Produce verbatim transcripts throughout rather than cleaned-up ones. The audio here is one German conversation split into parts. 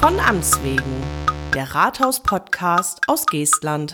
Von Amts wegen, der Rathaus-Podcast aus Geestland.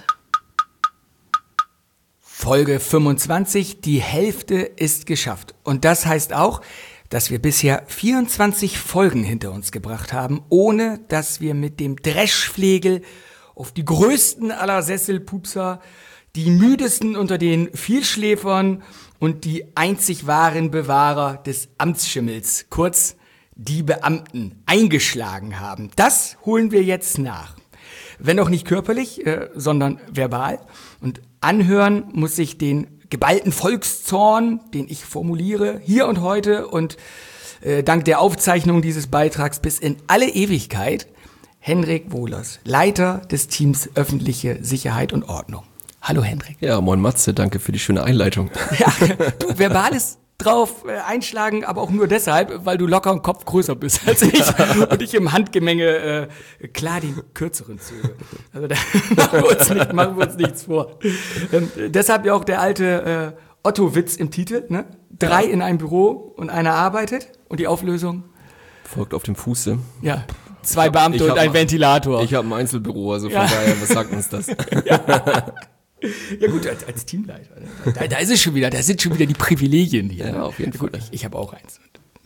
Folge fünfundzwanzig, die Hälfte ist geschafft. Und das heißt auch, dass wir bisher vierundzwanzig Folgen hinter uns gebracht haben, ohne dass wir mit dem Dreschflegel auf die größten aller Sesselpupser, die müdesten unter den Vielschläfern und die einzig wahren Bewahrer des Amtsschimmels, kurz die Beamten, eingeschlagen haben. Das holen wir jetzt nach. Wenn auch nicht körperlich, äh, sondern verbal. Und anhören muss sich den geballten Volkszorn, den ich formuliere, hier und heute und äh, dank der Aufzeichnung dieses Beitrags bis in alle Ewigkeit, Henrik Wohlers, Leiter des Teams Öffentliche Sicherheit und Ordnung. Hallo Henrik. Ja, moin Matze, danke für die schöne Einleitung. Ja, du, verbales drauf äh, einschlagen, aber auch nur deshalb, weil du locker im Kopf größer bist als ich und ich im Handgemenge äh, klar den kürzeren zöge. Also da machen wir uns, nicht, machen wir uns nichts vor. Ähm, deshalb ja auch der alte äh, Otto-Witz im Titel, ne? Drei ja. in einem Büro und einer arbeitet und die Auflösung? Folgt auf dem Fuße. Ja, zwei hab, Beamte und ein Ventilator. Ich habe ein Einzelbüro, also von ja. daher, was sagt uns das? Ja. Ja gut, als, als Teamleiter. Da, da ist es schon wieder, da sind schon wieder die Privilegien hier. Ja, auf jeden Fall. Gut, ich, ich habe auch eins.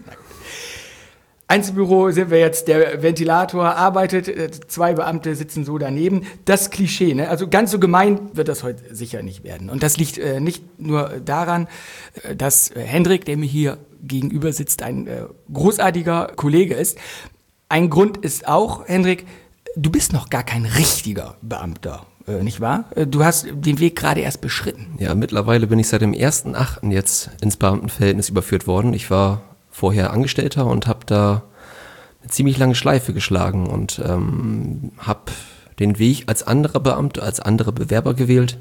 Einzelbüro sind wir jetzt, der Ventilator arbeitet, zwei Beamte sitzen so daneben. Das Klischee, ne? Also ganz so gemein wird das heute sicher nicht werden. Und das liegt äh, nicht nur daran, dass Hendrik, der mir hier gegenüber sitzt, ein äh, großartiger Kollege ist. Ein Grund ist auch, Hendrik, du bist noch gar kein richtiger Beamter. Äh, nicht wahr? Du hast den Weg gerade erst beschritten. Ja, mittlerweile bin ich seit dem ersten achten jetzt ins Beamtenverhältnis überführt worden. Ich war vorher Angestellter und habe da eine ziemlich lange Schleife geschlagen und ähm, habe den Weg als anderer Beamter, als andere Bewerber gewählt.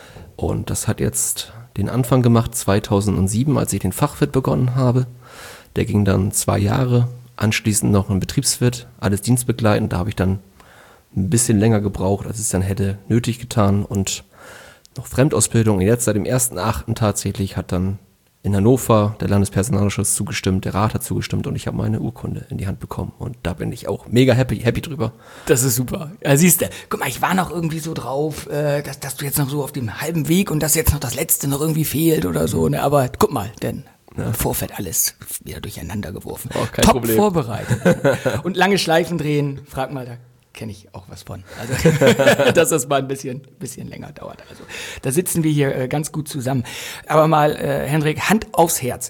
Und das hat jetzt den Anfang gemacht zweitausendsieben, als ich den Fachwirt begonnen habe. Der ging dann zwei Jahre, anschließend noch ein Betriebswirt, alles dienstbegleitend. Da habe ich dann ein bisschen länger gebraucht, als es dann hätte nötig getan und noch Fremdausbildung. Und jetzt seit dem ersten achten tatsächlich hat dann in Hannover der Landespersonalausschuss zugestimmt, der Rat hat zugestimmt und ich habe meine Urkunde in die Hand bekommen. Und da bin ich auch mega happy, happy drüber. Das ist super. Ja, siehst du, guck mal, ich war noch irgendwie so drauf, äh, dass, dass du jetzt noch so auf dem halben Weg und dass jetzt noch das Letzte noch irgendwie fehlt oder so. Ne? Aber guck mal, denn ja. Im Vorfeld alles wieder durcheinander geworfen. Oh, kein Top Problem. Vorbereitet. Und lange Schleifen drehen, frag mal, da kenne ich auch was von. Also, dass das mal ein bisschen, bisschen länger dauert. Also, da sitzen wir hier äh, ganz gut zusammen. Aber mal, äh, Hendrik, Hand aufs Herz.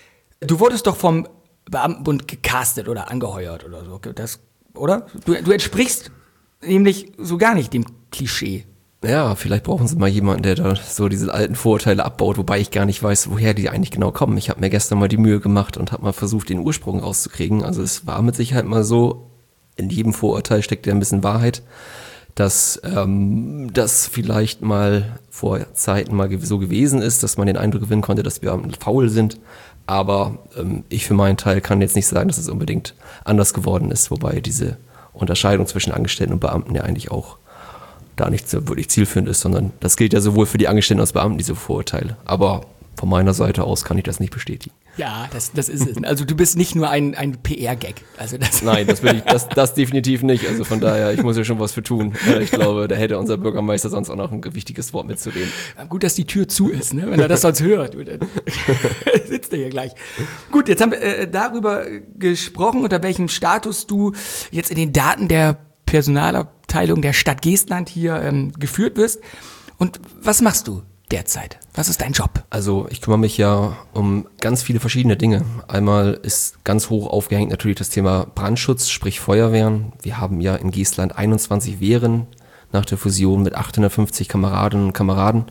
Du wurdest doch vom Beamtenbund gecastet oder angeheuert oder so. Das, oder? Du, du entsprichst nämlich so gar nicht dem Klischee. Ja, vielleicht brauchen sie mal jemanden, der da so diese alten Vorurteile abbaut, wobei ich gar nicht weiß, woher die eigentlich genau kommen. Ich habe mir gestern mal die Mühe gemacht und habe mal versucht, den Ursprung rauszukriegen. Also es war mit Sicherheit mal so, in jedem Vorurteil steckt ja ein bisschen Wahrheit, dass ähm, das vielleicht mal vor Zeiten mal so gewesen ist, dass man den Eindruck gewinnen konnte, dass wir faul sind. Aber ähm, ich für meinen Teil kann jetzt nicht sagen, dass es unbedingt anders geworden ist, wobei diese Unterscheidung zwischen Angestellten und Beamten ja eigentlich auch da nicht so wirklich zielführend ist, sondern das gilt ja sowohl für die Angestellten als Beamten, diese Vorurteile. Aber von meiner Seite aus kann ich das nicht bestätigen. Ja, das, das ist es. Also du bist nicht nur ein, ein P R-Gag. Also das Nein, das will ich, das, das definitiv nicht. Also von daher, ich muss ja schon was für tun. Ich glaube, da hätte unser Bürgermeister sonst auch noch ein wichtiges Wort mitzureden. Gut, dass die Tür zu ist, ne? Wenn er das sonst hört. Dann sitzt er hier gleich. Gut, jetzt haben wir äh, darüber gesprochen, unter welchem Status du jetzt in den Daten der Personalabteilung der Stadt Geestland hier ähm, geführt wirst. Und was machst du derzeit? Was ist dein Job? Also ich kümmere mich ja um ganz viele verschiedene Dinge. Einmal ist ganz hoch aufgehängt natürlich das Thema Brandschutz, sprich Feuerwehren. Wir haben ja in Geestland einundzwanzig Wehren nach der Fusion mit achthundertfünfzig Kameradinnen und Kameraden.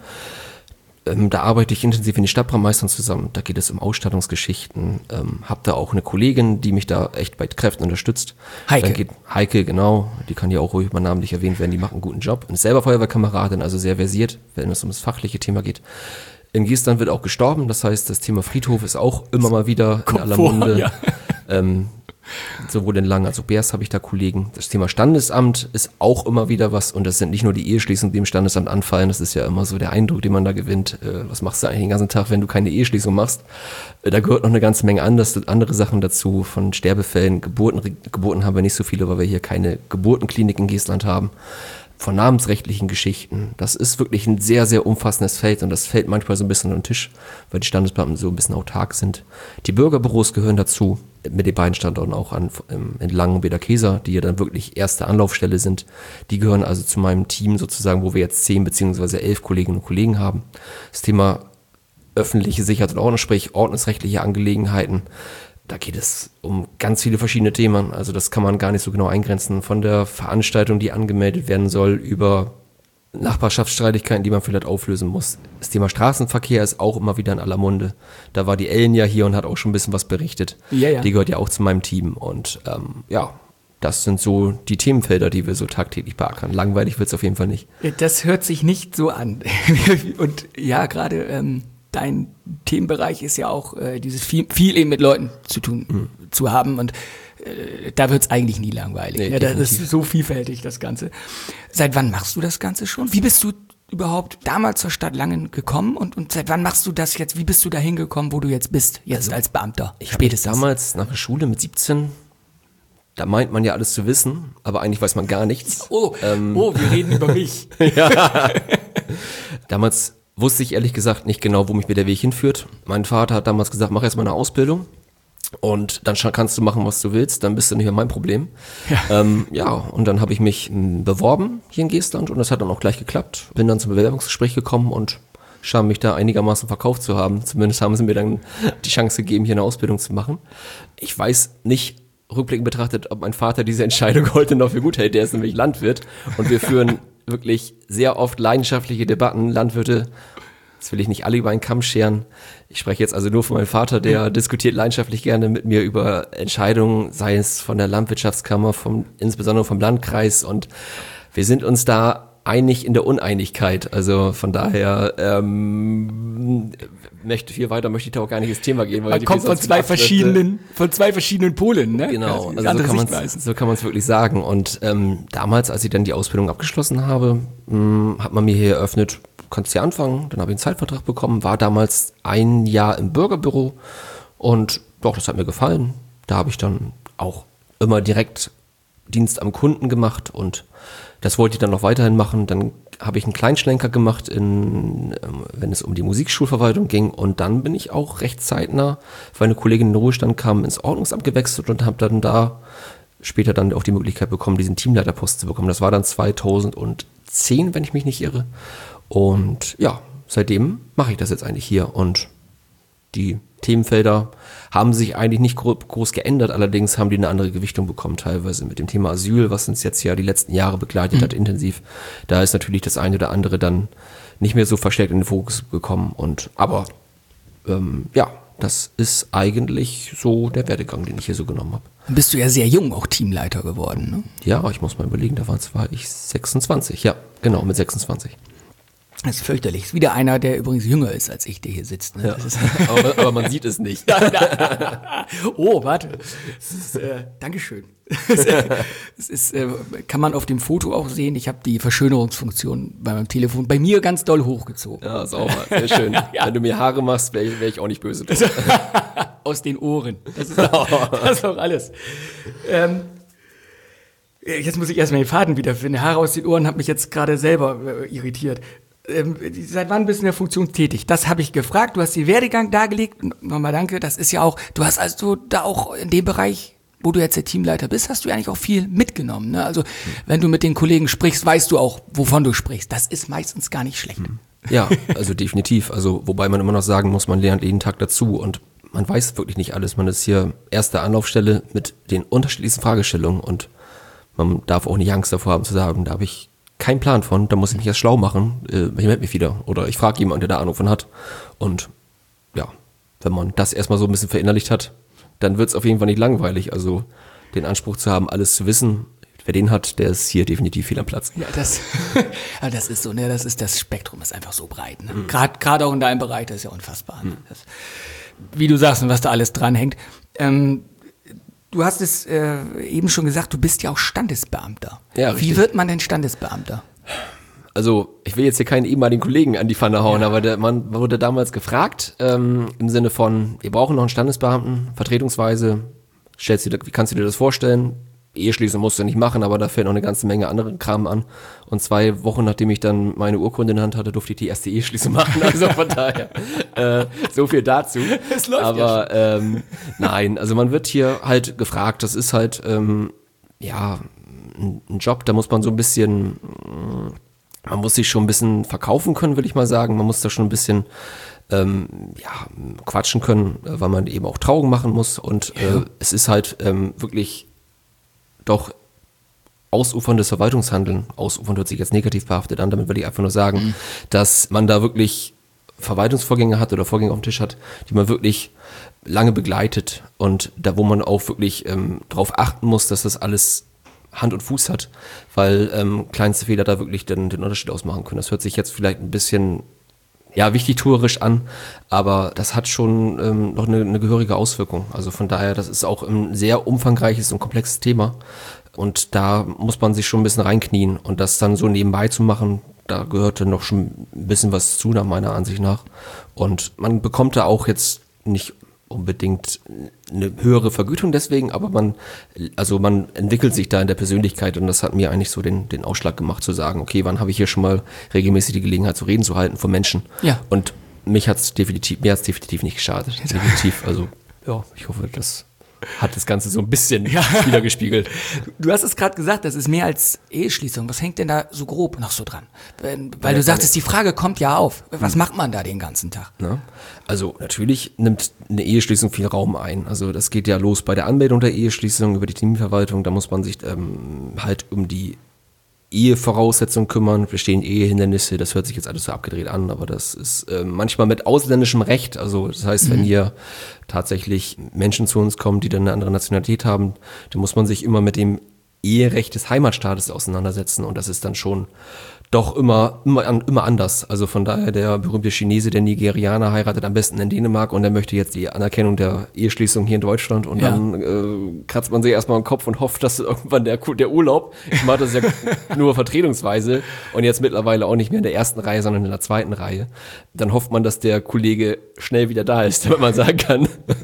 Ähm, da arbeite ich intensiv mit den Stadtbrandmeistern zusammen. Da geht es um Ausstattungsgeschichten. Ähm, hab da auch eine Kollegin, die mich da echt bei Kräften unterstützt. Heike. Dann geht, Heike, genau. Die kann ja auch ruhig mal namentlich erwähnt werden. Die macht einen guten Job. Und ist selber Feuerwehrkameradin, also sehr versiert, wenn es um das fachliche Thema geht. In Geestland wird auch gestorben. Das heißt, das Thema Friedhof ist auch immer mal wieder in aller Munde. Ja. Ähm, sowohl in Langen als auch Beers habe ich da Kollegen. Das Thema Standesamt ist auch immer wieder was und das sind nicht nur die Eheschließungen, die im Standesamt anfallen, das ist ja immer so der Eindruck, den man da gewinnt. Äh, was machst du eigentlich den ganzen Tag, wenn du keine Eheschließung machst? Äh, da gehört noch eine ganze Menge anders, andere Sachen dazu, von Sterbefällen, Geburten, Geburten haben wir nicht so viele, weil wir hier keine Geburtenklinik in Geestland haben. Von namensrechtlichen Geschichten. Das ist wirklich ein sehr, sehr umfassendes Feld und das fällt manchmal so ein bisschen unter den Tisch, weil die Standesbeamten so ein bisschen autark sind. Die Bürgerbüros gehören dazu, mit den beiden Standorten auch an, in Langen und Bederkesa, die ja dann wirklich erste Anlaufstelle sind. Die gehören also zu meinem Team sozusagen, wo wir jetzt zehn beziehungsweise elf Kolleginnen und Kollegen haben. Das Thema öffentliche Sicherheit und Ordnung, sprich ordnungsrechtliche Angelegenheiten, da geht es um ganz viele verschiedene Themen. Also das kann man gar nicht so genau eingrenzen. Von der Veranstaltung, die angemeldet werden soll, über Nachbarschaftsstreitigkeiten, die man vielleicht auflösen muss. Das Thema Straßenverkehr ist auch immer wieder in aller Munde. Da war die Ellen ja hier und hat auch schon ein bisschen was berichtet. Ja, ja. Die gehört ja auch zu meinem Team. Und ähm, ja, das sind so die Themenfelder, die wir so tagtäglich beackern. Langweilig wird es auf jeden Fall nicht. Das hört sich nicht so an. Und ja, gerade ähm, dein Themenbereich ist ja auch äh, dieses viel, viel eben mit Leuten zu tun mhm. zu haben und äh, da wird es eigentlich nie langweilig. Nee, ja, das ist so vielfältig, das Ganze. Seit wann machst du das Ganze schon? Wie bist du überhaupt damals zur Stadt Langen gekommen und, und seit wann machst du das jetzt? Wie bist du da hingekommen, wo du jetzt bist, jetzt also, als Beamter? Ich habe damals nach der Schule mit siebzehn, da meint man ja alles zu wissen, aber eigentlich weiß man gar nichts. Oh, ähm, oh wir reden über mich. Ja. Damals wusste ich ehrlich gesagt nicht genau, wo mich mir der Weg hinführt. Mein Vater hat damals gesagt, mach erst mal eine Ausbildung und dann kannst du machen, was du willst, dann bist du nicht mehr mein Problem. Ja, ähm, ja und dann habe ich mich m, beworben hier in Geestland und das hat dann auch gleich geklappt. Bin dann zum Bewerbungsgespräch gekommen und scheinen mich da einigermaßen verkauft zu haben. Zumindest haben sie mir dann die Chance gegeben, hier eine Ausbildung zu machen. Ich weiß nicht, rückblickend betrachtet, ob mein Vater diese Entscheidung heute noch für gut hält. Der ist nämlich Landwirt und wir führen wirklich sehr oft leidenschaftliche Debatten. Landwirte, das will ich nicht alle über einen Kamm scheren. Ich spreche jetzt also nur von meinem Vater, der diskutiert leidenschaftlich gerne mit mir über Entscheidungen, sei es von der Landwirtschaftskammer, vom, insbesondere vom Landkreis. Und wir sind uns da einig in der Uneinigkeit. Also von daher ähm, möchte viel weiter möchte ich da auch gar nicht ins Thema gehen. Weil man kommt von zwei verschiedenen, von zwei verschiedenen Polen, ne? Genau, also so kann man's, so kann man es wirklich sagen. Und ähm, damals, als ich dann die Ausbildung abgeschlossen habe, mh, hat man mir hier eröffnet, du kannst hier anfangen. Dann habe ich einen Zeitvertrag bekommen, war damals ein Jahr im Bürgerbüro und doch, das hat mir gefallen. Da habe ich dann auch immer direkt Dienst am Kunden gemacht und das wollte ich dann noch weiterhin machen. Dann habe ich einen Kleinschlenker gemacht, in, wenn es um die Musikschulverwaltung ging. Und dann bin ich auch recht zeitnah, weil eine Kollegin in den Ruhestand kam, ins Ordnungsamt gewechselt und habe dann da später dann auch die Möglichkeit bekommen, diesen Teamleiterposten zu bekommen. Das war dann zweitausendzehn, wenn ich mich nicht irre. Und ja, seitdem mache ich das jetzt eigentlich hier. Und die Themenfelder haben sich eigentlich nicht groß geändert, allerdings haben die eine andere Gewichtung bekommen, teilweise mit dem Thema Asyl, was uns jetzt ja die letzten Jahre begleitet mhm. hat, intensiv. Da ist natürlich das eine oder andere dann nicht mehr so verstärkt in den Fokus gekommen. Und aber ähm, ja, das ist eigentlich so der Werdegang, den ich hier so genommen habe. Dann bist du ja sehr jung auch Teamleiter geworden, ne? Ja, ich muss mal überlegen, da war, war ich sechsundzwanzig, ja, genau, mit sechsundzwanzig. Das ist fürchterlich. Ist wieder einer, der übrigens jünger ist, als ich, der hier sitzt. Ne? Ja. Das ist aber, aber man sieht es nicht. Oh, warte. Das ist, äh, Dankeschön. Das ist, äh, kann man auf dem Foto auch sehen. Ich habe die Verschönerungsfunktion bei meinem Telefon bei mir ganz doll hochgezogen. Ja, sauber. Sehr schön. Ja. Wenn du mir Haare machst, wäre wär ich auch nicht böse. Aus den Ohren. Das ist auch, das ist auch alles. Ähm, Jetzt muss ich erstmal den Faden wiederfinden. Haare aus den Ohren hat mich jetzt gerade selber äh, irritiert. Ähm, seit wann bist du in der Funktion tätig? Das habe ich gefragt. Du hast den Werdegang dargelegt. Nochmal danke. Das ist ja auch, du hast also da auch in dem Bereich, wo du jetzt der Teamleiter bist, hast du ja eigentlich auch viel mitgenommen. Ne? Also wenn du mit den Kollegen sprichst, weißt du auch, wovon du sprichst. Das ist meistens gar nicht schlecht. Ja, also definitiv. Also wobei man immer noch sagen muss, man lernt jeden Tag dazu und man weiß wirklich nicht alles. Man ist hier erste Anlaufstelle mit den unterschiedlichsten Fragestellungen und man darf auch nicht Angst davor haben zu sagen, da habe ich keinen Plan von, da muss ich mich erst schlau machen, äh, ich melde mich wieder. Oder ich frage jemanden, der da Ahnung von hat. Und ja, wenn man das erstmal so ein bisschen verinnerlicht hat, dann wird es auf jeden Fall nicht langweilig. Also den Anspruch zu haben, alles zu wissen, wer den hat, der ist hier definitiv viel am Platz. Ja, das, das ist so, ne, das ist, das Spektrum ist einfach so breit. Ne? Mhm. Gerade auch in deinem Bereich, das ist ja unfassbar. Mhm. Ne? Das, wie du sagst und was da alles dranhängt. Ähm, Du hast es äh, eben schon gesagt, du bist ja auch Standesbeamter. Ja, richtig. Wie wird man denn Standesbeamter? Also, ich will jetzt hier keinen ehemaligen Kollegen an die Pfanne hauen, ja. aber der Mann wurde damals gefragt, ähm, im Sinne von, wir brauchen noch einen Standesbeamten, vertretungsweise, stellst du dir, wie kannst du dir das vorstellen? Eheschließung musst du nicht machen, aber da fällt noch eine ganze Menge anderen Kram an. Und zwei Wochen, nachdem ich dann meine Urkunde in der Hand hatte, durfte ich die erste Eheschließung machen. Also von daher, äh, so viel dazu. Es läuft aber ja ähm, nein, also man wird hier halt gefragt, das ist halt, ähm, ja, ein, ein Job, da muss man so ein bisschen, man muss sich schon ein bisschen verkaufen können, will ich mal sagen. Man muss da schon ein bisschen ähm, ja, quatschen können, weil man eben auch Trauung machen muss. Und ja. äh, es ist halt ähm, wirklich doch ausuferndes Verwaltungshandeln. Ausufernd hört sich jetzt negativ behaftet an, damit will ich einfach nur sagen, mhm. dass man da wirklich Verwaltungsvorgänge hat oder Vorgänge auf dem Tisch hat, die man wirklich lange begleitet und da, wo man auch wirklich ähm, darauf achten muss, dass das alles Hand und Fuß hat, weil ähm, kleinste Fehler da wirklich den, den Unterschied ausmachen können. Das hört sich jetzt vielleicht ein bisschen ja, wichtigtuerisch an, aber das hat schon ähm, noch eine, eine gehörige Auswirkung. Also von daher, das ist auch ein sehr umfangreiches und komplexes Thema und da muss man sich schon ein bisschen reinknien und das dann so nebenbei zu machen, da gehörte noch schon ein bisschen was zu, nach meiner Ansicht nach. Und man bekommt da auch jetzt nicht unbedingt eine höhere Vergütung deswegen, aber man, also man entwickelt sich da in der Persönlichkeit und das hat mir eigentlich so den, den Ausschlag gemacht zu sagen, okay, wann habe ich hier schon mal regelmäßig die Gelegenheit zu reden zu halten von Menschen? Ja. Und mich hat's definitiv, mir hat's definitiv nicht geschadet. Definitiv, also ja, ich hoffe, das hat das Ganze so ein bisschen ja. wiedergespiegelt. Du hast es gerade gesagt, das ist mehr als Eheschließung. Was hängt denn da so grob noch so dran? Weil, weil ja, du sagtest, die Frage kommt ja auf. Was hm. macht man da den ganzen Tag? Na? Also natürlich nimmt eine Eheschließung viel Raum ein. Also das geht ja los bei der Anmeldung der Eheschließung über die Terminverwaltung. Da muss man sich ähm, halt um die Ehevoraussetzungen kümmern, bestehen Ehehindernisse, das hört sich jetzt alles so abgedreht an, aber das ist äh, manchmal mit ausländischem Recht, also das heißt, mhm. wenn hier tatsächlich Menschen zu uns kommen, die dann eine andere Nationalität haben, dann muss man sich immer mit dem Eherecht des Heimatstaates auseinandersetzen und das ist dann schon doch immer, immer, immer anders. Also von daher der berühmte Chinese, der Nigerianer heiratet am besten in Dänemark und der möchte jetzt die Anerkennung der Eheschließung hier in Deutschland und ja. dann äh, kratzt man sich erstmal im Kopf und hofft, dass irgendwann der, der Urlaub, ich mache das ja nur vertretungsweise und jetzt mittlerweile auch nicht mehr in der ersten Reihe, sondern in der zweiten Reihe, dann hofft man, dass der Kollege schnell wieder da ist, damit man sagen kann,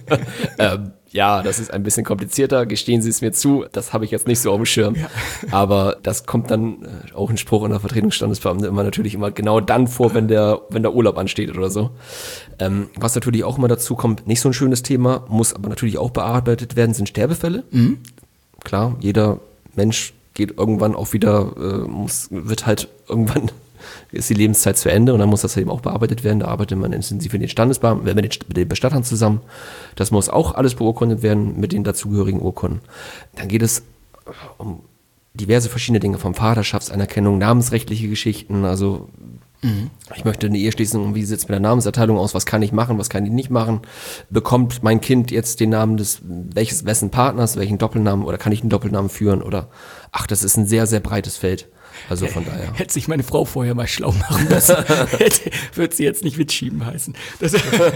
ähm, ja, das ist ein bisschen komplizierter, gestehen Sie es mir zu, das habe ich jetzt nicht so auf dem Schirm. Ja. Aber das kommt dann äh, auch ein Spruch in der Vertretungsstandesbeamten immer natürlich immer genau dann vor, wenn der, wenn der Urlaub ansteht oder so. Ähm, was natürlich auch immer dazu kommt, nicht so ein schönes Thema, muss aber natürlich auch bearbeitet werden, sind Sterbefälle. Mhm. Klar, jeder Mensch geht irgendwann auch wieder, äh, muss, wird halt irgendwann ist die Lebenszeit zu Ende und dann muss das eben auch bearbeitet werden. Da arbeitet man intensiv mit den Standesbeamten, mit den, mit den Bestattern zusammen. Das muss auch alles beurkundet werden mit den dazugehörigen Urkunden. Dann geht es um diverse verschiedene Dinge, vom Vaterschaftsanerkennung, namensrechtliche Geschichten, also mhm. ich möchte eine Eheschließung, wie sieht es mit der Namenserteilung aus, was kann ich machen, was kann ich nicht machen, bekommt mein Kind jetzt den Namen des, welches, wessen Partners, welchen Doppelnamen oder kann ich einen Doppelnamen führen oder, ach, das ist ein sehr, sehr breites Feld. Also von daher. Hätte sich meine Frau vorher mal schlau machen lassen, würde sie jetzt nicht Witschieben heißen. Das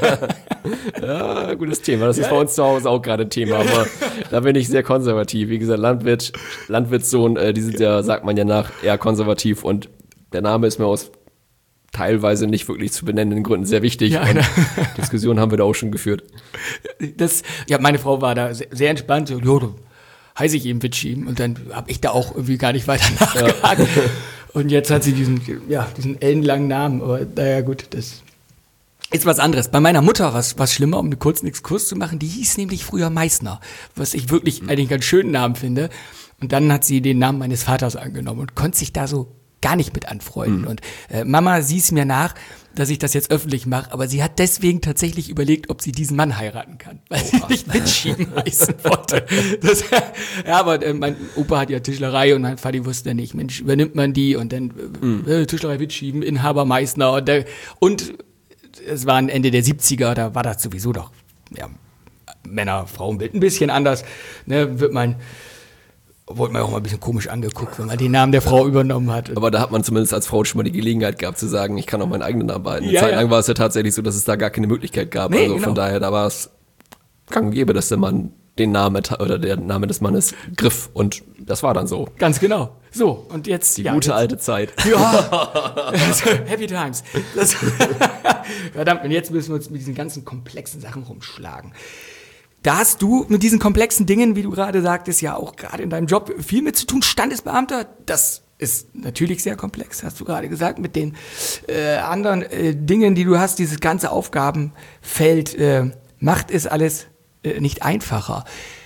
ja, gutes Thema. Das ist ja. bei uns zu Hause auch gerade ein Thema, aber da bin ich sehr konservativ. Wie gesagt, Landwirt, Landwirtssohn, äh, die sind ja, sagt man ja nach, eher konservativ und der Name ist mir aus teilweise nicht wirklich zu benennenden Gründen sehr wichtig. Ja, und Diskussionen haben wir da auch schon geführt. Das, ja, meine Frau war da sehr, sehr entspannt. So, jo, heiße ich eben Witschieben und dann habe ich da auch irgendwie gar nicht weiter nachgehakt. Ja. Und jetzt hat sie diesen, ja, diesen ellenlangen Namen, aber naja gut, das ist was anderes. Bei meiner Mutter war es schlimmer, um einen kurzen Exkurs zu machen, die hieß nämlich früher Meißner, was ich wirklich eigentlich einen ganz schönen Namen finde. Und dann hat sie den Namen meines Vaters angenommen und konnte sich da so gar nicht mit anfreunden. Mhm. Und äh, Mama sieht es mir nach, dass ich das jetzt öffentlich mache, aber sie hat deswegen tatsächlich überlegt, ob sie diesen Mann heiraten kann, weil oh, sie nicht Witschieben heißen wollte. Das, ja, aber äh, mein Opa hat ja Tischlerei und mein Vati wusste nicht, Mensch, übernimmt man die und dann mhm. äh, Tischlerei Witschieben, Inhaber Meißner und, der, und es war Ende der siebziger, da war das sowieso doch, ja, Männer-Frauenbild ein bisschen anders, ne, wird man wurde man auch mal ein bisschen komisch angeguckt, wenn man den Namen der Frau übernommen hat. Aber da hat man zumindest als Frau schon mal die Gelegenheit gehabt zu sagen, ich kann auch meinen eigenen Namen behalten. Eine ja, Zeit ja. lang war es ja tatsächlich so, dass es da gar keine Möglichkeit gab. Nee, also genau. von daher, da war es gang und gäbe, dass der Mann den Namen oder der Name des Mannes griff und das war dann so. Ganz genau. So, und jetzt... Die ja, gute jetzt, alte Zeit. Ja, Happy Times. Das, verdammt, und jetzt müssen wir uns mit diesen ganzen komplexen Sachen rumschlagen. Da hast du mit diesen komplexen Dingen, wie du gerade sagtest, ja auch gerade in deinem Job viel mit zu tun. Standesbeamter, das ist natürlich sehr komplex, hast du gerade gesagt, mit den äh, anderen äh, Dingen, die du hast, dieses ganze Aufgabenfeld äh, macht es alles äh, nicht einfacher.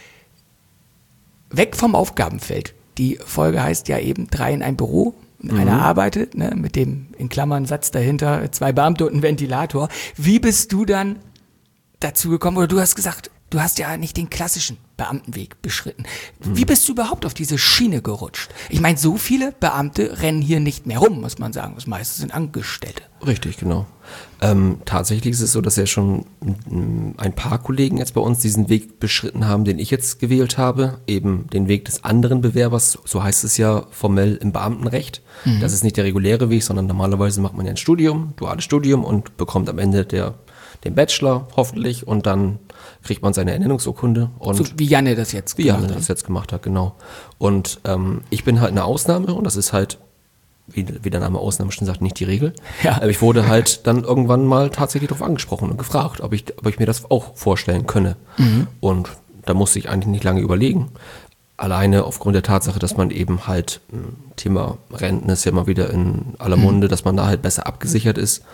Weg vom Aufgabenfeld. Die Folge heißt ja eben drei in ein Büro. Mhm. Einer arbeitet, ne, mit dem in Klammern Satz dahinter, zwei Beamte und ein Ventilator. Wie bist du dann dazu gekommen, oder du hast gesagt, du hast ja nicht den klassischen Beamtenweg beschritten. Mhm. Wie bist du überhaupt auf diese Schiene gerutscht? Ich meine, so viele Beamte rennen hier nicht mehr rum, muss man sagen. Das meiste sind Angestellte. Richtig, genau. Ähm, tatsächlich ist es so, dass ja schon ein paar Kollegen jetzt bei uns diesen Weg beschritten haben, den ich jetzt gewählt habe. Eben den Weg des anderen Bewerbers, so heißt es ja formell im Beamtenrecht. Mhm. Das ist nicht der reguläre Weg, sondern normalerweise macht man ja ein Studium, duales Studium und bekommt am Ende der, den Bachelor hoffentlich und dann kriegt man seine Ernennungsurkunde. Und so wie Janne das jetzt gemacht hat. Wie Janne das jetzt gemacht hat, genau. Und ähm, ich bin halt eine Ausnahme und das ist halt, wie, wie der Name Ausnahme schon sagt, nicht die Regel. Ja. Aber ich wurde halt dann irgendwann mal tatsächlich darauf angesprochen und gefragt, ob ich, ob ich mir das auch vorstellen könne. Mhm. Und da musste ich eigentlich nicht lange überlegen. Alleine aufgrund der Tatsache, dass man eben halt, Thema Renten ist ja immer wieder in aller Munde, mhm. dass man da halt besser abgesichert ist.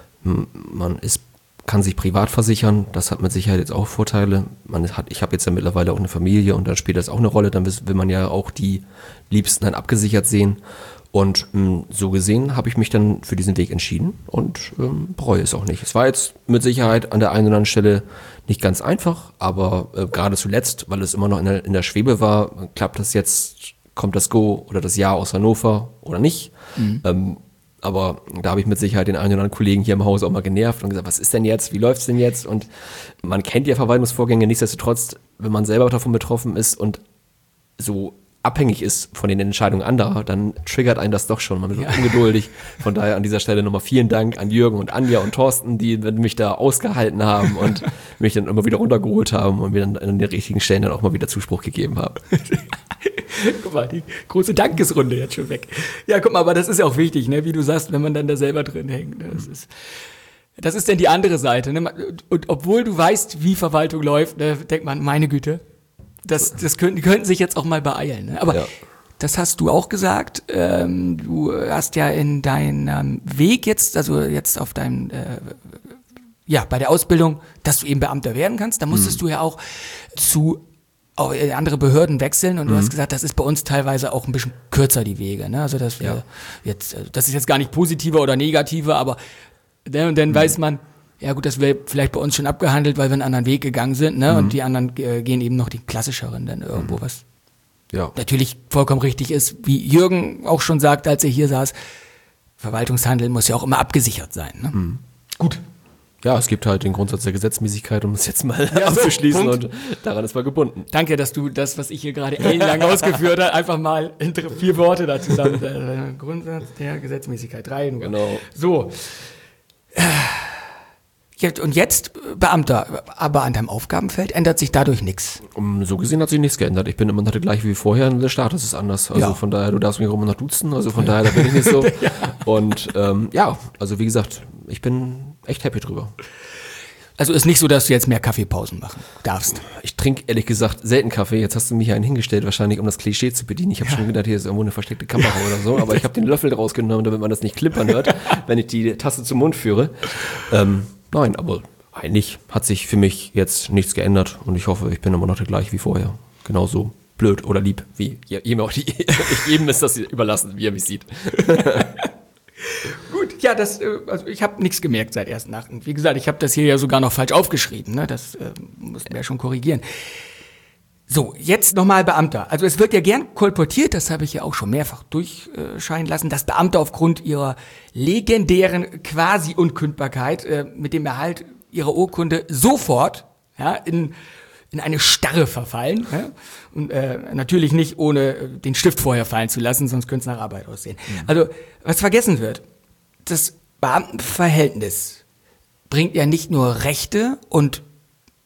Man ist kann sich privat versichern, das hat mit Sicherheit jetzt auch Vorteile. Man hat, ich habe jetzt ja mittlerweile auch eine Familie und dann spielt das auch eine Rolle, dann will man ja auch die Liebsten dann abgesichert sehen. Und ähm, so gesehen habe ich mich dann für diesen Weg entschieden und ähm, bereue es auch nicht. Es war jetzt mit Sicherheit an der einen oder anderen Stelle nicht ganz einfach, aber äh, gerade zuletzt, weil es immer noch in der, in der Schwebe war, klappt das jetzt, kommt das Go oder das Ja aus Hannover oder nicht. Mhm. Ähm, Aber da habe ich mit Sicherheit den einen oder anderen Kollegen hier im Haus auch mal genervt und gesagt, was ist denn jetzt, wie läuft's denn jetzt? Und man kennt ja Verwaltungsvorgänge, nichtsdestotrotz, wenn man selber davon betroffen ist und so abhängig ist von den Entscheidungen anderer, dann triggert einen das doch schon, man wird ja ungeduldig. Von daher an dieser Stelle nochmal vielen Dank an Jürgen und Anja und Thorsten, die mich da ausgehalten haben und mich dann immer wieder runtergeholt haben und mir dann an den richtigen Stellen dann auch mal wieder Zuspruch gegeben haben. Guck mal, die große Dankesrunde jetzt schon weg. Ja, guck mal, aber das ist ja auch wichtig, ne? Wie du sagst, wenn man dann da selber drin hängt. Ne? Das ist, das ist dann die andere Seite. Ne? Und obwohl du weißt, wie Verwaltung läuft, ne, denkt man, meine Güte, das, das könnten, die könnten sich jetzt auch mal beeilen. Ne? Aber ja. Das hast du auch gesagt. Ähm, du hast ja in deinem Weg jetzt, also jetzt auf deinem, äh, ja, bei der Ausbildung, dass du eben Beamter werden kannst, da musstest mhm. du ja auch zu auch andere Behörden wechseln und du mhm. hast gesagt, das ist bei uns teilweise auch ein bisschen kürzer, die Wege, ne? Also dass wir ja. jetzt, das ist jetzt gar nicht positiver oder negativer, aber dann, und dann mhm. weiß man, ja gut, das wäre vielleicht bei uns schon abgehandelt, weil wir einen anderen Weg gegangen sind, ne? Mhm. Und die anderen äh, gehen eben noch die klassischeren dann irgendwo, mhm. was ja. natürlich vollkommen richtig ist, wie Jürgen auch schon sagt, als er hier saß, Verwaltungshandel muss ja auch immer abgesichert sein, ne? Mhm. Gut. Ja, es gibt halt den Grundsatz der Gesetzmäßigkeit, um es jetzt mal ja, abzuschließen so, und daran ist man gebunden. Danke, dass du das, was ich hier gerade ellenlang ausgeführt habe, einfach mal in vier Worte dazu zusammen. Grundsatz der Gesetzmäßigkeit, drei nur. Genau. So. Und jetzt Beamter, aber an deinem Aufgabenfeld ändert sich dadurch nichts. Um, so gesehen hat sich nichts geändert. Ich bin immer noch der gleiche wie vorher und der Status ist anders. Also ja. Von daher, du darfst mich auch immer noch duzen, also von daher, da bin ich nicht so. ja. Und ähm, ja, also wie gesagt, ich bin echt happy drüber. Also ist nicht so, dass du jetzt mehr Kaffeepausen machen darfst? Ich trinke ehrlich gesagt selten Kaffee. Jetzt hast du mich hier einen hingestellt, wahrscheinlich um das Klischee zu bedienen. Ich habe ja. schon gedacht, hier ist irgendwo eine versteckte Kamera oder so, aber ich habe den Löffel rausgenommen, damit man das nicht klimpern hört, wenn ich die Tasse zum Mund führe. Ähm, Nein, aber eigentlich hat sich für mich jetzt nichts geändert und ich hoffe, ich bin immer noch der gleich wie vorher. Genauso blöd oder lieb, wie jedem auch die, jedem ist das überlassen, wie er mich sieht. Gut, ja, das, also ich habe nichts gemerkt seit ersten Achten. Wie gesagt, ich habe das hier ja sogar noch falsch aufgeschrieben, ne? Das äh, mussten wir ja schon korrigieren. So, jetzt nochmal Beamter. Also es wird ja gern kolportiert, das habe ich ja auch schon mehrfach durchscheinen lassen, dass Beamte aufgrund ihrer legendären Quasi-Unkündbarkeit äh, mit dem Erhalt ihrer Urkunde sofort ja, in, in eine Starre verfallen. Ja? Und äh, natürlich nicht ohne den Stift vorher fallen zu lassen, sonst könnte es nach Arbeit aussehen. Mhm. Also was vergessen wird, das Beamtenverhältnis bringt ja nicht nur Rechte und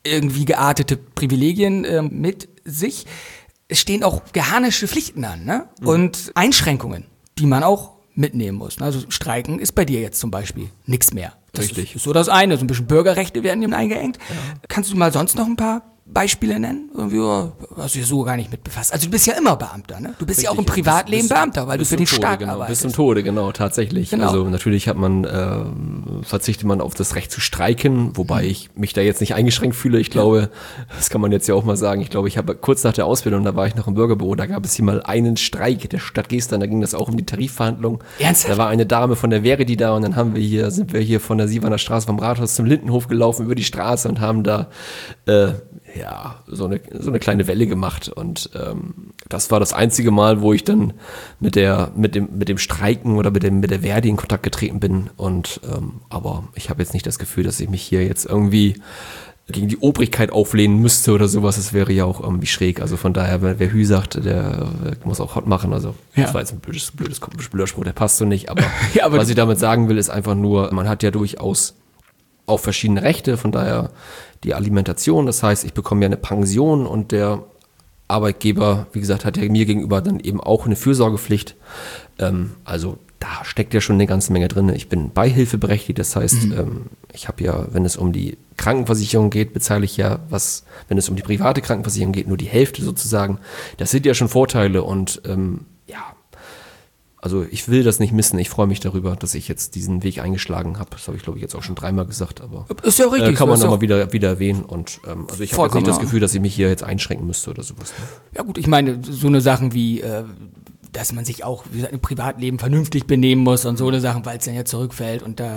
irgendwie geartete Privilegien äh, mit sich. Es stehen auch geharnischte Pflichten an, ne? Mhm. Und Einschränkungen, die man auch mitnehmen muss. Also Streiken ist bei dir jetzt zum Beispiel nichts mehr. Das Richtig. ist so das eine. So ein bisschen Bürgerrechte werden dem eingeengt. Ja. Kannst du mal sonst noch ein paar Beispiele nennen? Irgendwie, oh, hast du dich so gar nicht mit befasst. Also du bist ja immer Beamter, ne? Du bist Richtig. ja auch im Privatleben bis, bis, Beamter, weil du für den Tode, Staat genau. arbeitest. Bis zum Tode, genau, tatsächlich. Genau. Also natürlich hat man, äh, verzichtet man auf das Recht zu streiken, wobei mhm. ich mich da jetzt nicht eingeschränkt fühle. Ich glaube, ja. das kann man jetzt ja auch mal sagen. Ich glaube, ich habe kurz nach der Ausbildung, da war ich noch im Bürgerbüro, da gab es hier mal einen Streik der Stadt Geestern, da ging das auch um die Tarifverhandlungen. Ernsthaft? Da war eine Dame von der Verdi da und dann haben wir hier, sind wir hier von der Sievener Straße vom Rathaus zum Lindenhof gelaufen über die Straße und haben da, äh, ja, so eine, so eine kleine Welle gemacht und ähm, das war das einzige Mal, wo ich dann mit der, mit dem, mit dem Streiken oder mit dem, mit der Verdi in Kontakt getreten bin und ähm, aber ich habe jetzt nicht das Gefühl, dass ich mich hier jetzt irgendwie gegen die Obrigkeit auflehnen müsste oder sowas, das wäre ja auch irgendwie schräg, also von daher, wer, wer Hü sagt, der, der muss auch hot machen, also ja. Das war jetzt ein blödes, blödes, blöder Spruch, der passt so nicht, aber, ja, aber was ich damit sagen will, ist einfach nur, man hat ja durchaus auch verschiedene Rechte, von daher die Alimentation, das heißt, ich bekomme ja eine Pension und der Arbeitgeber, wie gesagt, hat ja mir gegenüber dann eben auch eine Fürsorgepflicht. Ähm, also da steckt ja schon eine ganze Menge drin. Ich bin beihilfeberechtigt, das heißt, mhm. ähm, ich habe ja, wenn es um die Krankenversicherung geht, bezahle ich ja was, wenn es um die private Krankenversicherung geht, nur die Hälfte sozusagen. Das sind ja schon Vorteile und ähm, ja, also ich will das nicht missen. Ich freue mich darüber, dass ich jetzt diesen Weg eingeschlagen habe. Das habe ich, glaube ich, jetzt auch schon dreimal gesagt. Aber ist ja richtig. Äh, kann man so nochmal wieder, wieder erwähnen. Und ähm, also ich habe jetzt nicht das Gefühl, dass ich mich hier jetzt einschränken müsste oder sowas. Ne? Ja gut, ich meine, so eine Sachen wie, äh, dass man sich auch wie gesagt, im Privatleben vernünftig benehmen muss und so eine Sachen, weil es dann ja zurückfällt. Und da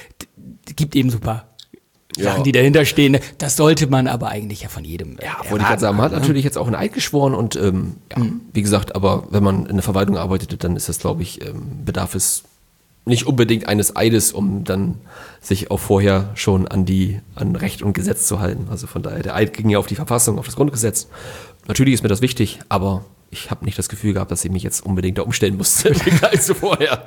d- gibt eben super Sachen, ja. die dahinter stehen. Das sollte man aber eigentlich ja von jedem. Ja, wollte ich gerade sagen, man hat natürlich jetzt auch ein Eid geschworen und ähm, ja, mhm. wie gesagt, aber wenn man in der Verwaltung arbeitet, dann ist das, glaube ich, ähm, bedarf es nicht unbedingt eines Eides, um dann sich auch vorher schon an die an Recht und Gesetz zu halten. Also von daher, der Eid ging ja auf die Verfassung, auf das Grundgesetz. Natürlich ist mir das wichtig, aber ich habe nicht das Gefühl gehabt, dass ich mich jetzt unbedingt da umstellen musste, als so vorher.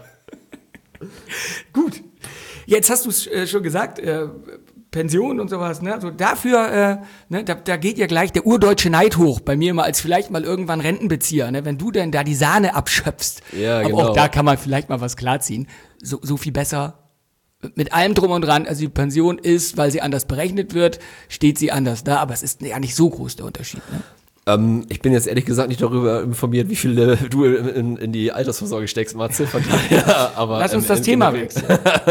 Gut. Jetzt hast du es äh, schon gesagt, äh, Pension und sowas, ne? Also dafür, äh, ne, da, da geht ja gleich der urdeutsche Neid hoch, bei mir mal als vielleicht mal irgendwann Rentenbezieher, ne? Wenn du denn da die Sahne abschöpfst, ja, aber genau. auch da kann man vielleicht mal was klarziehen, so, so viel besser. Mit allem drum und dran, also die Pension ist, weil sie anders berechnet wird, steht sie anders da, aber es ist ja nicht so groß der Unterschied, ne? Ähm, ich bin jetzt ehrlich gesagt nicht darüber informiert, wie viel äh, du in, in die Altersvorsorge steckst, Matze. Von daher, aber, Lass uns ähm, das im, Thema im, wechseln.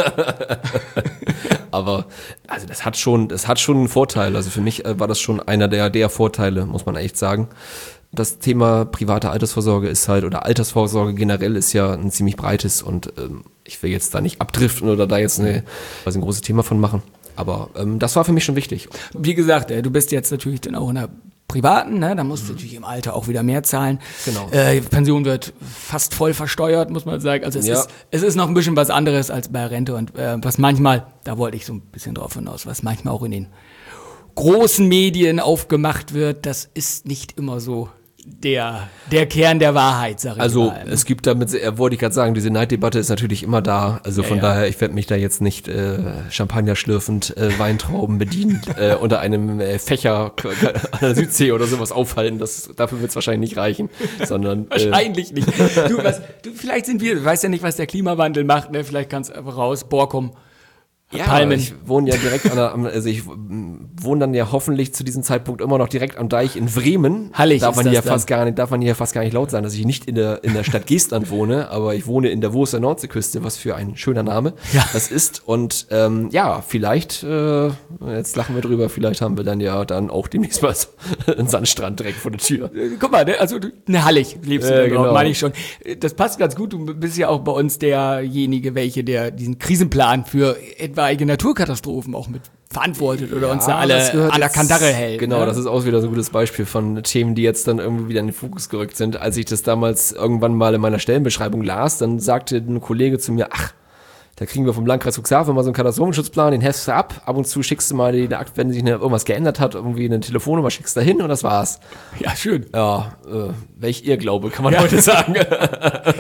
Aber also das hat schon, das hat schon einen Vorteil. Also für mich äh, war das schon einer der, der Vorteile, muss man echt sagen. Das Thema private Altersvorsorge ist halt, oder Altersvorsorge generell ist ja ein ziemlich breites und ähm, ich will jetzt da nicht abdriften oder da jetzt eine, also ein großes Thema von machen. Aber ähm, das war für mich schon wichtig. Wie gesagt, äh, du bist jetzt natürlich dann auch in der privaten, ne? Da musst du natürlich im Alter auch wieder mehr zahlen. Genau. Äh, Pension wird fast voll versteuert, muss man sagen. Also es, Ja. ist, es ist noch ein bisschen was anderes als bei Rente und äh, was manchmal, da wollte ich so ein bisschen drauf hinaus, was manchmal auch in den großen Medien aufgemacht wird, das ist nicht immer so der, der Kern der Wahrheit, sag ich Also mal. es gibt damit, äh, wollte ich gerade sagen, diese Neiddebatte ist natürlich immer da. Also Ja, von ja. daher, ich werde mich da jetzt nicht äh, Champagner schlürfend, äh, Weintrauben bedient, äh, unter einem äh, Fächer k- k- an der Südsee oder sowas aufhalten. Das, dafür wird es wahrscheinlich nicht reichen, sondern äh, Wahrscheinlich nicht. Du, was, du, vielleicht sind wir, du weißt ja nicht, was der Klimawandel macht, ne? Vielleicht kannst du einfach raus, Borkum, ja, Palmen. ich wohne ja direkt an der, am- also ich m, wohne dann ja hoffentlich zu diesem Zeitpunkt immer noch direkt am Deich in Bremen. Hallig darf ist man das hier dann. fast gar nicht, darf man hier fast gar nicht laut sein, dass ich nicht in der in der Stadt Geestland wohne, aber ich wohne in der Wurster Nordseeküste, was für ein schöner Name Ja. das ist. Und ähm, ja, vielleicht, äh, jetzt lachen wir drüber, vielleicht haben wir dann ja dann auch demnächst mal so einen Sandstrand direkt vor der Tür. Guck mal, ne? Also du, ne Hallig lebst du Äh, da genau. genau. meine ich schon. Das passt ganz gut. Du bist ja auch bei uns derjenige, welche der diesen Krisenplan für etwaige Naturkatastrophen auch mit verantwortet oder uns da alle das gehört an der jetzt- Kandare hält. Genau, ne? das ist auch wieder so ein gutes Beispiel von Themen, die jetzt dann irgendwie wieder in den Fokus gerückt sind. Als ich das damals irgendwann mal in meiner Stellenbeschreibung las, dann sagte ein Kollege zu mir, ach, da kriegen wir vom Landkreis Cuxhaven mal so einen Katastrophenschutzplan, den heftest du ab, ab und zu schickst du mal die, wenn sich eine, irgendwas geändert hat, irgendwie eine Telefonnummer schickst du hin und das war's. Ja, schön. Ja, äh, welch Irrglaube, kann man heute sagen.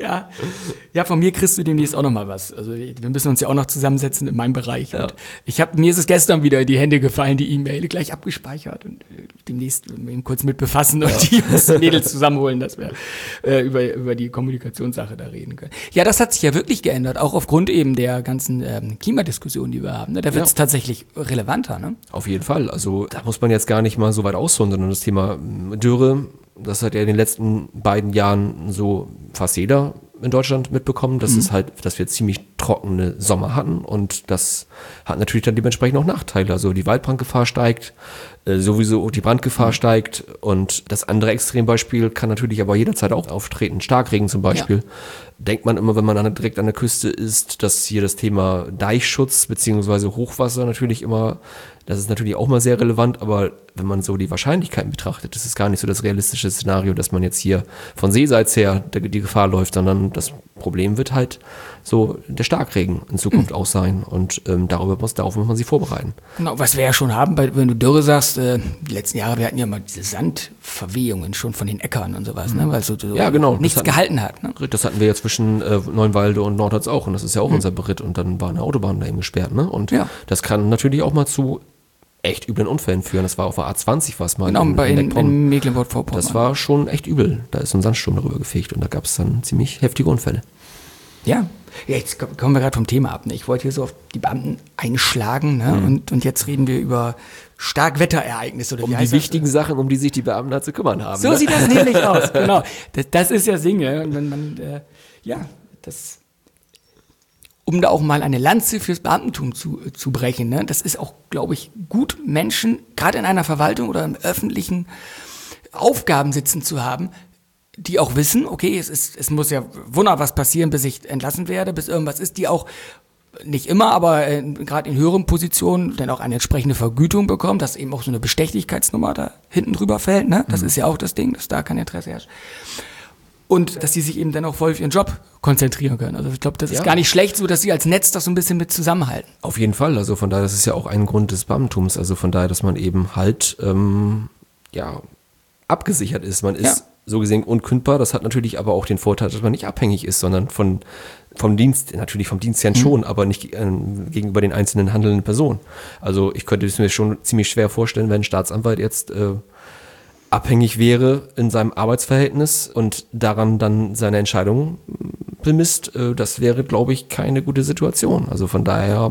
Ja. Ja, von mir kriegst du demnächst auch noch mal was. Also wir müssen uns ja auch noch zusammensetzen in meinem Bereich. Ja. Und ich hab, mir ist es gestern wieder in die Hände gefallen, die E-Mail gleich abgespeichert und äh, demnächst eben kurz mit befassen und ja. die Mädels zusammenholen, dass wir äh, über, über die Kommunikationssache da reden können. Ja, das hat sich ja wirklich geändert, auch aufgrund eben der ganzen ähm, Klimadiskussion, die wir haben. Ne? Da wird es ja. tatsächlich relevanter. Ne? Auf jeden Fall. Also da muss man jetzt gar nicht mal so weit ausholen, sondern das Thema Dürre, das hat ja in den letzten beiden Jahren so fast jeder in Deutschland mitbekommen, dass mhm. es halt, dass wir ziemlich trockene Sommer hatten und das hat natürlich dann dementsprechend auch Nachteile. Also die Waldbrandgefahr steigt, äh, sowieso die Brandgefahr mhm. steigt und das andere Extrembeispiel kann natürlich aber jederzeit auch auftreten. Starkregen zum Beispiel. Ja. Denkt man immer, wenn man dann direkt an der Küste ist, dass hier das Thema Deichschutz beziehungsweise Hochwasser natürlich immer, das ist natürlich auch mal sehr relevant, aber wenn man so die Wahrscheinlichkeiten betrachtet, das ist gar nicht so das realistische Szenario, dass man jetzt hier von seeseits her die Gefahr läuft, sondern das Problem wird halt so der Starkregen in Zukunft mhm. auch sein und ähm, darüber muss, darauf muss man sich vorbereiten. Genau, was wir ja schon haben, bei, wenn du Dürre sagst, äh, die letzten Jahre, wir hatten ja mal diese Sandverwehungen schon von den Äckern und sowas, ne, weil so, so ja, genau, nichts hatten, gehalten hat. Ne? Das hatten wir ja zwischen äh, Neuenwalde und Nordholz auch und das ist ja auch mhm. unser Beritt und dann war eine Autobahn da eben gesperrt. Ne? Und ja. das kann natürlich auch mal zu echt üblen Unfällen führen. Das war auf der A zwanzig was mal. Genau, in, bei in, in, in Mecklenburg-Vorpommern. Das war schon echt übel. Da ist so ein Sandsturm darüber gefegt und da gab es dann ziemlich heftige Unfälle. Ja, ja jetzt kommen wir gerade vom Thema ab. Ne? Ich wollte hier so auf die Beamten einschlagen ne? mhm. und, und jetzt reden wir über Starkwetterereignisse. Oder um die wichtigen das? Sachen, um die sich die Beamten da zu kümmern haben. So ne? sieht das nämlich aus, genau. Das, das ist ja Singe. Und wenn man, äh, ja, das... um da auch mal eine Lanze fürs Beamtentum zu, zu brechen. Ne? Das ist auch, glaube ich, gut, Menschen, gerade in einer Verwaltung oder im öffentlichen Aufgaben sitzen zu haben, die auch wissen, okay, es ist, es muss ja wunderbar was passieren, bis ich entlassen werde, bis irgendwas ist, die auch nicht immer, aber äh, gerade in höheren Positionen dann auch eine entsprechende Vergütung bekommen, dass eben auch so eine Bestechlichkeitsnummer da hinten drüber fällt. Ne? Das mhm. ist ja auch das Ding, dass da kein Interesse herrscht. Und dass sie sich eben dann auch voll auf ihren Job konzentrieren können. Also ich glaube, das ja. ist gar nicht schlecht, so dass sie als Netz das so ein bisschen mit zusammenhalten. Auf jeden Fall. Also von daher, das ist ja auch ein Grund des Beamtentums. Also von daher, dass man eben halt ähm, ja abgesichert ist. Man ist ja. so gesehen unkündbar. Das hat natürlich aber auch den Vorteil, dass man nicht abhängig ist, sondern von vom Dienst, natürlich vom Dienstherrn mhm. schon, aber nicht äh, gegenüber den einzelnen handelnden Personen. Also ich könnte es mir schon ziemlich schwer vorstellen, wenn ein Staatsanwalt jetzt äh, abhängig wäre in seinem Arbeitsverhältnis und daran dann seine Entscheidung bemisst, das wäre, glaube ich, keine gute Situation. Also von daher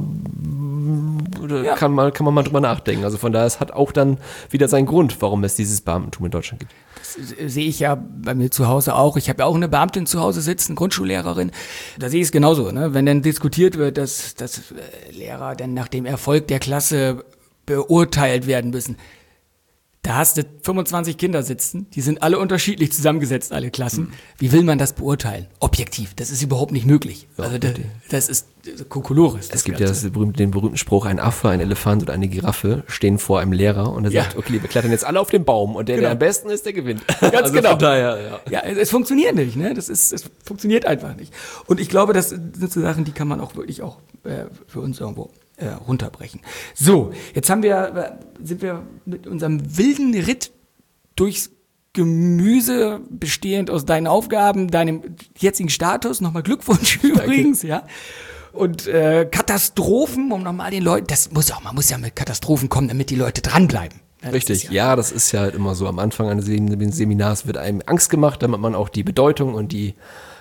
ja. kann man, kann man mal drüber nachdenken. Also von daher, es hat auch dann wieder seinen Grund, warum es dieses Beamtentum in Deutschland gibt. Das sehe ich ja bei mir zu Hause auch. Ich habe ja auch eine Beamtin zu Hause sitzen, Grundschullehrerin. Da sehe ich es genauso. Ne? Wenn dann diskutiert wird, dass, dass Lehrer dann nach dem Erfolg der Klasse beurteilt werden müssen, da hast du fünfundzwanzig Kinder sitzen, die sind alle unterschiedlich zusammengesetzt, alle Klassen. Wie will man das beurteilen? Objektiv, das ist überhaupt nicht möglich. Ja, also das, das ist Kokolores. Es gibt ja das berühmte, den berühmten Spruch, ein Affe, ein Elefant und eine Giraffe stehen vor einem Lehrer und er ja. sagt, okay, wir klettern jetzt alle auf den Baum und der, genau. der am besten ist, der gewinnt. Ganz also genau. Von daher, ja. ja, es funktioniert nicht, ne? Das ist, es funktioniert einfach nicht. Und ich glaube, das sind so Sachen, die kann man auch wirklich auch äh, für uns irgendwo Äh, runterbrechen. So, jetzt haben wir, sind wir mit unserem wilden Ritt durchs Gemüse, bestehend aus deinen Aufgaben, deinem jetzigen Status, nochmal Glückwunsch übrigens, ja. Und äh, Katastrophen, um nochmal den Leuten, das muss auch, man muss ja mit Katastrophen kommen, damit die Leute dranbleiben. Ja, Richtig, ja, ja, das ist ja halt immer so, am Anfang eines Seminars wird einem Angst gemacht, damit man auch die Bedeutung und die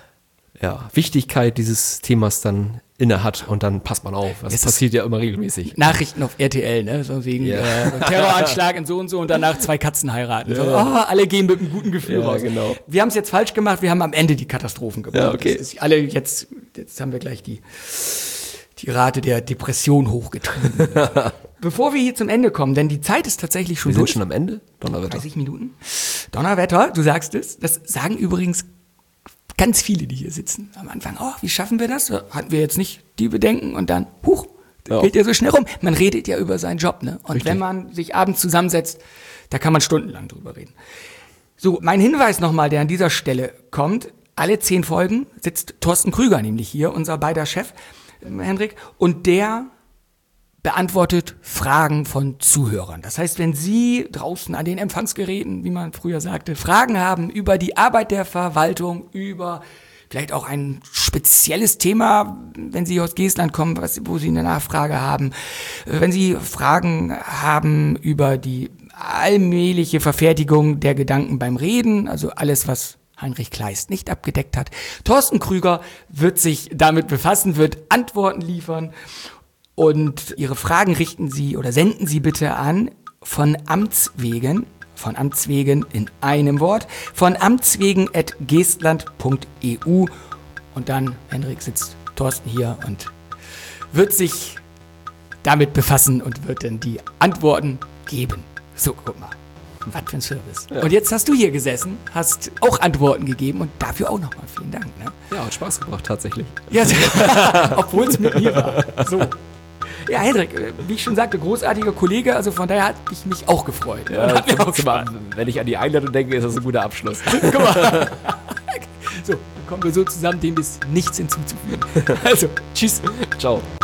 ja, Wichtigkeit dieses Themas dann inne hat und dann passt man auf. Das es passiert ja immer regelmäßig. Nachrichten auf R T L, ne? So wegen ja. äh, Terroranschlag in so und so und danach zwei Katzen heiraten. Ja. So, oh, alle gehen mit einem guten Gefühl ja, raus. Genau. Wir haben es jetzt falsch gemacht, wir haben am Ende die Katastrophen gebaut. Ja, okay. Das ist alle jetzt, jetzt haben wir gleich die, die Rate der Depression hochgetrieben. Bevor wir hier zum Ende kommen, denn die Zeit ist tatsächlich schon wir durch. Wir sind schon am Ende? Donnerwetter. dreißig Minuten. Donnerwetter, du sagst es. Das sagen übrigens ganz viele, die hier sitzen. Am Anfang, oh, wie schaffen wir das? Hatten wir jetzt nicht die Bedenken und dann, huch, ja. geht ja so schnell rum. Man redet ja über seinen Job, ne? Und Richtig. Wenn man sich abends zusammensetzt, da kann man stundenlang drüber reden. So, mein Hinweis nochmal, der an dieser Stelle kommt. Alle zehn Folgen sitzt Thorsten Krüger nämlich hier, unser beider Chef, Hendrik, und der beantwortet Fragen von Zuhörern. Das heißt, wenn Sie draußen an den Empfangsgeräten, wie man früher sagte, Fragen haben über die Arbeit der Verwaltung, über vielleicht auch ein spezielles Thema, wenn Sie aus Geestland kommen, was, wo Sie eine Nachfrage haben. Wenn Sie Fragen haben über die allmähliche Verfertigung der Gedanken beim Reden, also alles, was Heinrich Kleist nicht abgedeckt hat. Thorsten Krüger wird sich damit befassen, wird Antworten liefern und Ihre Fragen richten Sie oder senden Sie bitte an von Amts wegen, von Amts wegen in einem Wort, von amtswegen at geestland punkt e u und dann, Henrik, sitzt Thorsten hier und wird sich damit befassen und wird dann die Antworten geben. So, guck mal. Was für ein Service. Ja. Und jetzt hast du hier gesessen, hast auch Antworten gegeben und dafür auch nochmal vielen Dank. Ne? Ja, hat Spaß gemacht, tatsächlich. Ja, obwohl es mit mir war. So. Ja, Hendrik, wie ich schon sagte, großartiger Kollege, also von daher hat ich mich auch gefreut. Ja, hat mir auch Spaß. Wenn ich an die Einladung denke, ist das ein guter Abschluss. Guck mal. So, kommen wir so zusammen, dem ist nichts hinzuzufügen. Also, tschüss. Ciao.